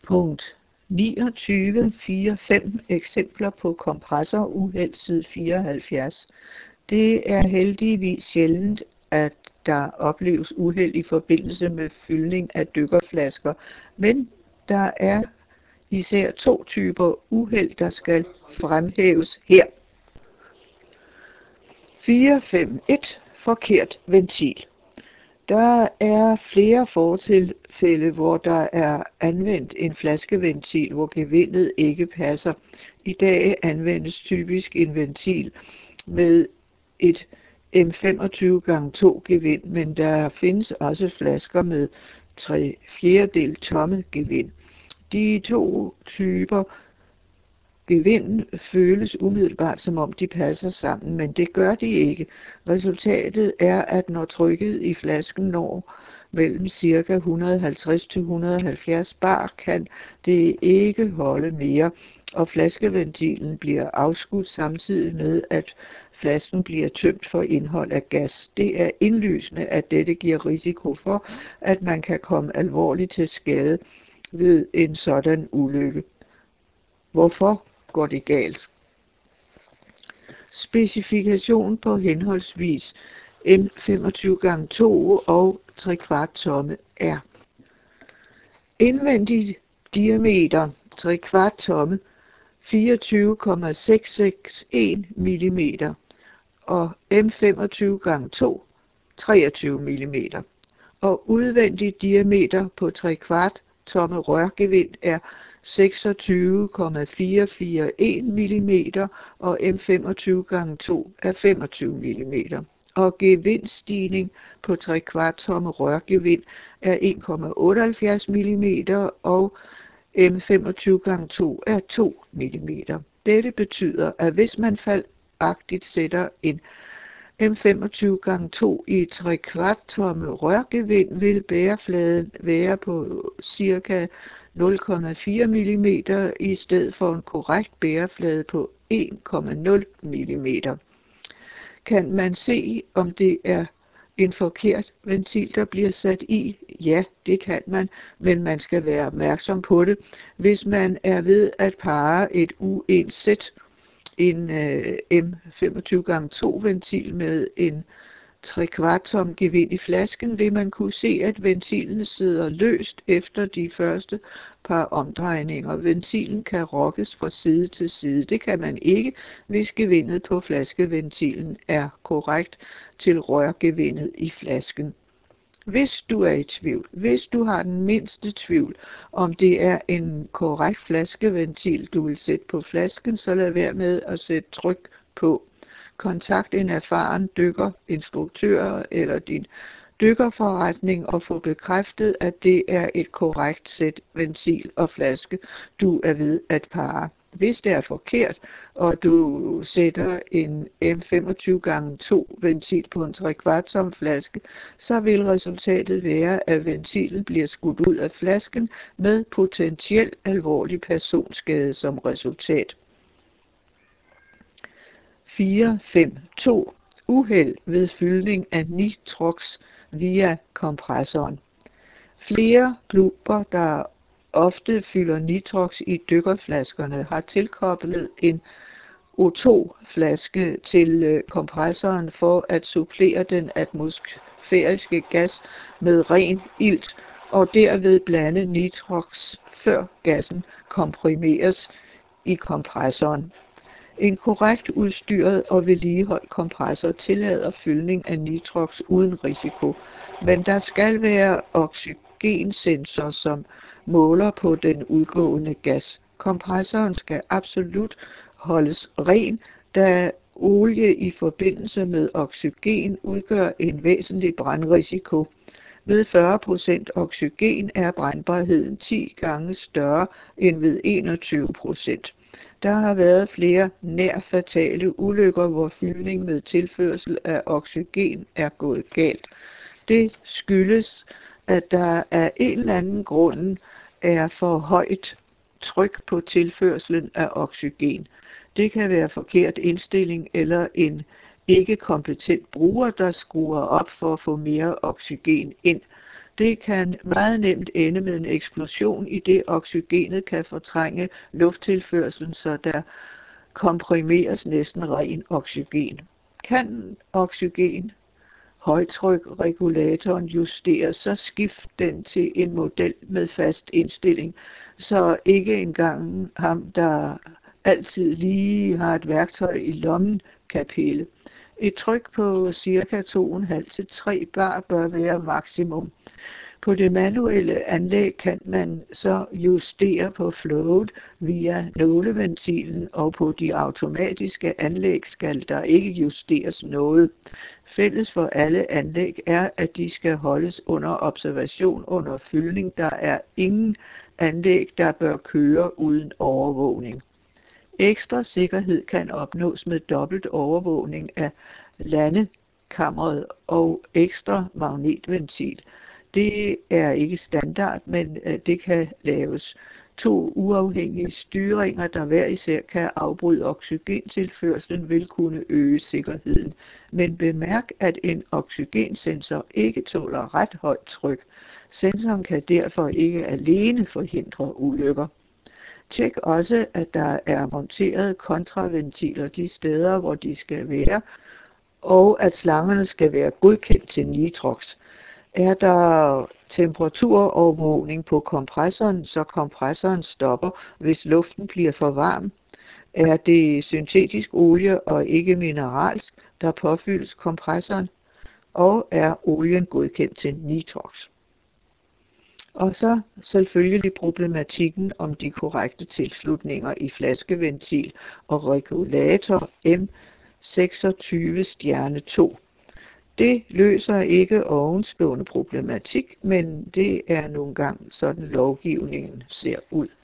Punkt 29.4.5 Eksempler på kompressoruheld side 74. Det er heldigvis sjældent, at der opleves uheld i forbindelse med fyldning af dykkerflasker, men der er især 2 typer uheld, der skal fremhæves her. 4.5.1 Forkert ventil. Der er flere fortilfælde, hvor der er anvendt en flaskeventil, hvor gevindet ikke passer. I dag anvendes typisk en ventil med et M25x2 gevind, men der findes også flasker med 3/4 tomme gevind. De 2 typer gevind føles umiddelbart som om de passer sammen, men det gør de ikke. Resultatet er, at når trykket i flasken når mellem ca. 150 til 170 bar, kan det ikke holde mere, og flaskeventilen bliver afskudt samtidig med, at flasken bliver tømt for indhold af gas. Det er indlysende, at dette giver risiko for, at man kan komme alvorligt til skade ved en sådan ulykke. Hvorfor går det galt? Specifikation på henholdsvis M25x2 og 3/4 tomme er: indvendig diameter 3/4 tomme 24,661 mm og M25x2 23 mm, og udvendig diameter på 3/4 tomme rørgevind er 26,441 mm og M25x2 er 25 mm, og gevindstigning på 3/4 tomme rørgevind er 1,78 mm og M25x2 er 2 mm. Dette betyder, at hvis man fejlagtigt sætter en M25x2 i 3/4 tomme rørgevind, vil bærefladen være på ca. 0,4 mm i stedet for en korrekt bæreflade på 1,0 mm. Kan man se, om det er en forkert ventil, der bliver sat i? Ja, det kan man, men man skal være opmærksom på det, hvis man er ved at parre et uens sæt, en M25x2 ventil med en 3/4 tom gevind i flasken, vil man kunne se, at ventilen sidder løst efter de første par omdrejninger. Ventilen kan rokkes fra side til side. Det kan man ikke, hvis gevindet på flaskeventilen er korrekt til rørgevindet i flasken. Hvis du er i tvivl, hvis du har den mindste tvivl, om det er en korrekt flaskeventil, du vil sætte på flasken, så lad være med at sætte tryk på. Kontakt en erfaren dykkerinstruktør eller din dykkerforretning og få bekræftet, at det er et korrekt sæt ventil og flaske, du er ved at parre. Hvis det er forkert, og du sætter en M25x2 ventil på en 3/4 tom flaske, så vil resultatet være, at ventilen bliver skudt ud af flasken med potentielt alvorlig personskade som resultat. 4.5.2 Uheld ved fyldning af nitrox via kompressoren. Flere klubber, der ofte fylder nitrox i dykkerflaskerne, har tilkoblet en O2-flaske til kompressoren for at supplere den atmosfæriske gas med ren ilt og derved blande nitrox, før gassen komprimeres i kompressoren. En korrekt udstyret og vedligeholdt kompressor tillader fyldning af nitrox uden risiko, men der skal være oxygensensor, som måler på den udgående gas. Kompressoren skal absolut holdes ren, da olie i forbindelse med oxygen udgør en væsentlig brandrisiko. Ved 40% oxygen er brændbarheden 10 gange større end ved 21%. Der har været flere nær fatale ulykker, hvor fyldning med tilførsel af oxygen er gået galt. Det skyldes, at der af en eller anden grund er for højt tryk på tilførslen af oxygen. Det kan være forkert indstilling eller en ikke kompetent bruger, der skruer op for at få mere oxygen ind. Det kan meget nemt ende med en eksplosion, idet oxygenet kan fortrænge lufttilførslen, så der komprimeres næsten ren oxygen. Kan oxygen højtrykregulatoren justeres, så skift den til en model med fast indstilling, så ikke engang ham, der altid lige har et værktøj i lommen, kan pille. Et tryk på ca. 2,5 til 3 bar bør være maksimum. På det manuelle anlæg kan man så justere på flowet via nåleventilen, og på de automatiske anlæg skal der ikke justeres noget. Fælles for alle anlæg er, at de skal holdes under observation under fyldning. Der er ingen anlæg, der bør køre uden overvågning. Ekstra sikkerhed kan opnås med dobbelt overvågning af landekammeret og ekstra magnetventil. Det er ikke standard, men det kan laves. 2 uafhængige styringer, der hver især kan afbryde oxygentilførslen, vil kunne øge sikkerheden. Men bemærk, at en oxygensensor ikke tåler ret højt tryk. Sensoren kan derfor ikke alene forhindre ulykker. Tjek også, at der er monteret kontraventiler de steder, hvor de skal være, og at slangerne skal være godkendt til nitrox. Er der temperaturovervågning på kompressoren, så kompressoren stopper, hvis luften bliver for varm? Er det syntetisk olie og ikke mineralsk, der påfyldes kompressoren? Og er olien godkendt til nitrox? Og så selvfølgelig problematikken om de korrekte tilslutninger i flaskeventil og regulator M26-2. Det løser ikke ovenstående problematik, men det er nogle gange sådan lovgivningen ser ud.